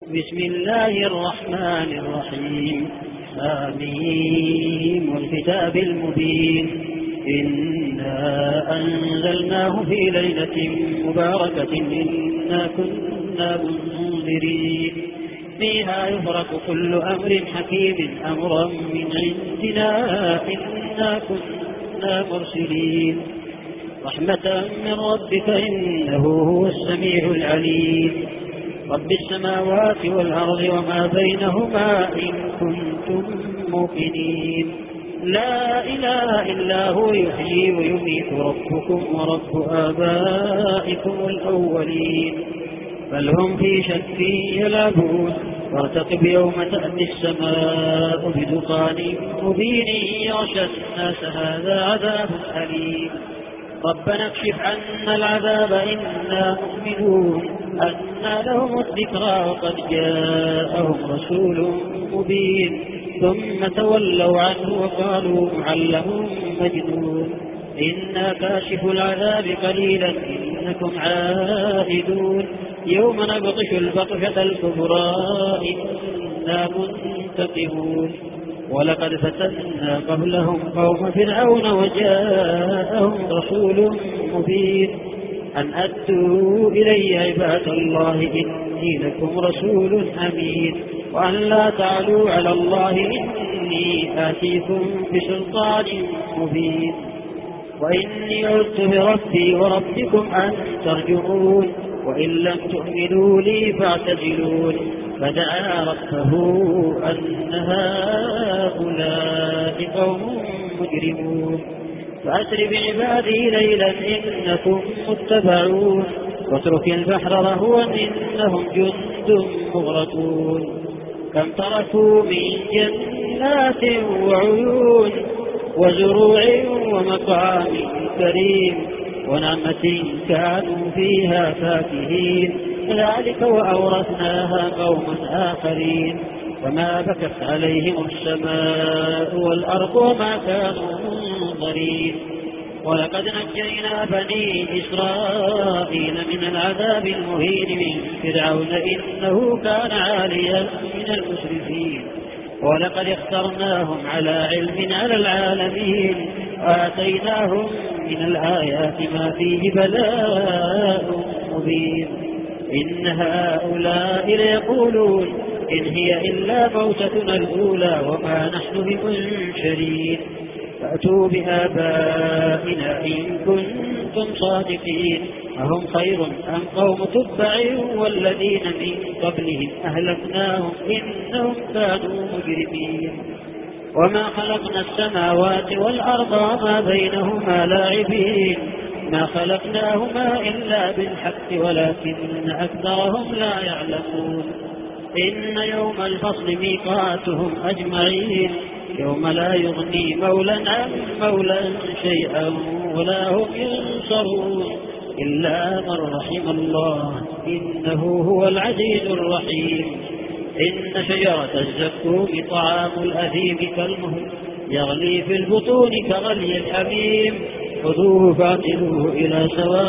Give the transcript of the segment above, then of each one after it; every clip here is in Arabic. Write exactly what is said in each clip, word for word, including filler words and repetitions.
بسم الله الرحمن الرحيم. آمين. والكتاب المبين. إنا أنزلناه في ليلة مباركة إنا كنا منذرين فيها يفرق كل أمر حكيم أمرا من عندنا إنا كنا مرسلين رحمة من ربك إنه هو السميع العليم. رب السماوات والأرض وما بينهما إن كنتم موقنين. لا إله إلا هو يحيي ويميت ربكم ورب آبائكم الأولين بل هم في شك يلعبون. وارتقب يوم تأتي السماء بدخان مبين يغشى الناس هذا عذاب أليم. ربنا اكشف عنا العذاب إنا مؤمنون أنى لهم الذكرى وقد جاءهم رسول مبين ثم تولوا عنه وقالوا معلم مجنون. إنا كاشف العذاب قليلا إنكم عائدون يوم نبطش البطشة الكبرى إنا منتقمون. ولقد فتنا قبلهم قوم فرعون وجاءهم رسول مبين أن أدوا إلي عباد الله إني لكم رسول أمين وأن لا تعلوا على الله إني آتيكم بسلطان مبين. وإني عدت بربي وربكم أن ترجعون وإن لم تؤمنوا لي فاعتزلون. فدعا ربه أن هؤلاء قوم مجرمون فأسر بعبادي ليلا إنكم متبعون واترك البحر رهوا إنهم جند مغرقون. كم تركوا من جنات وعيون وزروع ومطعم كريم ونعمة كانوا فيها فاكهين ذلك وأورثناها قوما آخرين. فما بكت عليهم السماء والأرض وما كانوا منظرين. ولقد نجينا بني إسرائيل من العذاب المهين من فرعون إنه كان عاليا من المسرفين. ولقد اخترناهم على علم على العالمين وآتيناهم من الآيات ما فيه بلاء مبين. إن هؤلاء ليقولون إن هي إلا موتتنا الأولى وما نحن بمنشرين فأتوا بآبائنا إن كنتم صادقين. أهم خير أم قوم تبع والذين من قبلهم أهلكناهم إنهم كانوا مجرمين. وما خلقنا السماوات والأرض وما بينهما لاعبين ما خلقناهما إلا بالحق ولكن أكثرهم لا يعلمون. إن يوم الفصل ميقاتهم أجمعين يوم لا يغني مولى عن مولى شيئا ولا هم ينصرون إلا من رحم الله إنه هو العزيز الرحيم. إن شجرة الزقوم طعام الأثيم كالمهل يغلي في البطون كغلي الحميم خذوه فاعتلوه إلى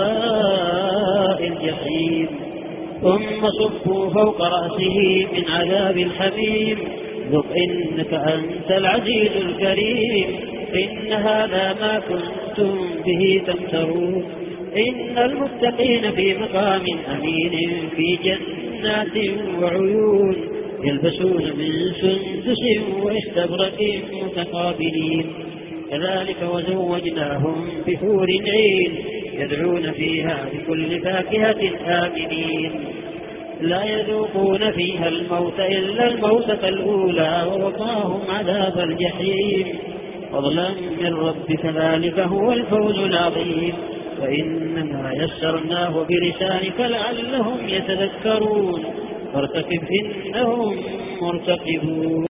سواء الجحيم ثم صبوا فوق رأسه من عذاب الحميم ذق إنك أنت العزيز الكريم. إن هذا ما كنتم به تمترون. إن المتقين في مقام أمين في جنات وعيون يلبسون من سندس واستبرق متقابلين كذلك وزوجناهم بحور عين يدعون فيها بكل فاكهة آمنين لا يذوقون فيها الموت إلا الموتة الأولى ووقاهم عذاب الجحيم فضلا من ربك ذلك هو الفوز العظيم. فإنما يسرناه بلسانك لعلهم يتذكرون فارتقب إنهم مرتقبون.